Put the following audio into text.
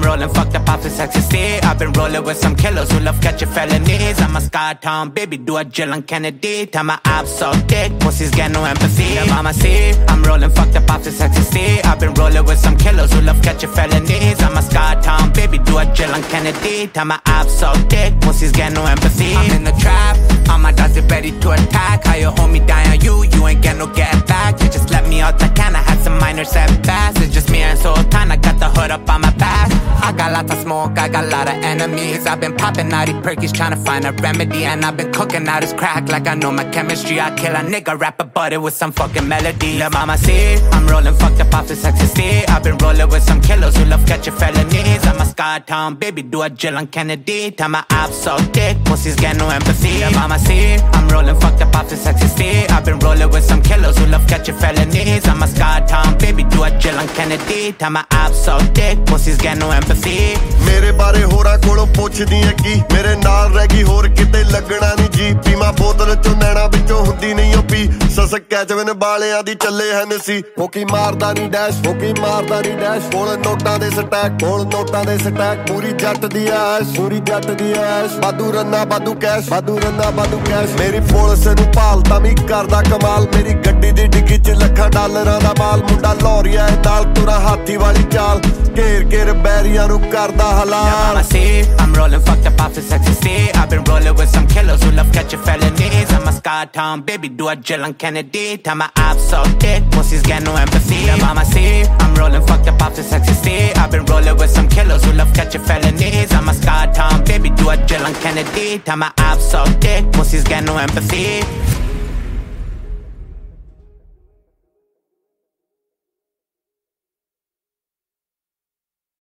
rolling fucked up off this ecstasy. I've been rolling with some killers who love catching felonies. I'm a Sky Town baby, do a Jill and Kennedy. Tell my abs so thick, pussies get no empathy. Yeah, mama see, I'm rolling fucked up off this ecstasy. I've been rolling with some killers who love catching felonies. I'm a Sky Town baby, do a Jill and Kennedy. Tell my abs so thick, pussies get no empathy. I'm in the trap, all my dogs are ready to attack. How you hold me down on you, you ain't get no get back. You just let me out the can, I had some minor setbacks. It's just me and Sultan, I got the hood up on my back. I got lots of smoke, I got a lot of enemies. I've been popping out these perkies trying to find a remedy. And I've been cooking out this crack like I know my chemistry. I kill a nigga, rap about it with some fucking melody. La mama see, I'm rolling fucked up off this ecstasy. I've been rolling with some killers who love catching felonies. I'm a Sky Town baby, do a Jill and Kennedy. Tell my abs so thick, pussies get no empathy. La mama see, I'm rolling fucked up off this ecstasy. I've been rolling with some killers who love catching felonies. I'm a Sky Town baby, do a Jill and Kennedy. Tell my abs so thick, pussies get no empathy. ਮੇਰੇ ਬਾਰੇ ਹੋਰਾਂ ਕੋਲੋਂ ਪੁੱਛਦੀ ਐ ਕੀ ਮੇਰੇ ਨਾਲ ਰਹਿ ਗਈ ਹੋਰ ਕਿਤੇ ਲੱਗਣਾ ਨਹੀਂ ਜੀ ਪੀਮਾ ਬੋਤਲ ਚੋਂ ਨੈਣਾ ਵਿੱਚੋਂ ਹੁੰਦੀ ਨਹੀਂ ਓ ਪੀ ਸਸਕੈਚਵਨ ਵਾਲਿਆਂ ਦੀ ਚੱਲੇ ਹਨ ਸੀ ਹੋਕੀ ਮਾਰਦਾ ਨਹੀਂ ਡੈਸ਼ ਹੋਕੀ ਮਾਰਦਾ ਨਹੀਂ ਡੈਸ਼ ਕੋਲ ਨੋਟਾਂ ਦੇ ਸਟੈਕ ਕੋਲ ਨੋਟਾਂ ਦੇ ਸਟੈਕ ਪੂਰੀ ਜੱਟ ਦੀ ਐਸ਼ ਪੂਰੀ ਜੱਟ ਦੀ ਐਸ਼ ਬਾਦੂ ਰੰਨਾ ਬਾਦੂ ਕੈਸ਼ ਬਾਦੂ ਰੰਨਾ ਬਾਦੂ ਕੈਸ਼ ਮੇਰੀ ਪੁਲਿਸ ਨੂੰ ਭਾਲਦਾ ਵੀ ਕਰਦਾ ਕਮਾਲ ਮੇਰੀ ਗੱਡੀ ਦੀ ਡਿੱਗੀ 'ਚ ਲੱਖਾਂ ਡਾਲਰਾਂ ਦਾ ਮਾਲ ਮੁੰਡਾ ਲੋਰੀਆ ਨਾਲ ਤੁਰਾ ਹਾਥੀ ਵਾਲੀ ਚਾਲ ਘੇਰ ਘੇਰ ਬੈਰੀਆਂ ਨੂੰ ਕਰਦਾ Mama see, I'm rolling fucked up off this ecstasy. I've been rolling with some killers who love catching felonies. I'm a Sky Town baby, do a Jill and Kennedy. Tell my abs so thick, pussies get no empathy. Yeah, mama see, I'm rolling fucked up off this ecstasy. I've been rolling with some killers who love catching felonies. I'm a Sky Town baby, do a Jill and Kennedy. Tell my abs so thick, pussies get no empathy.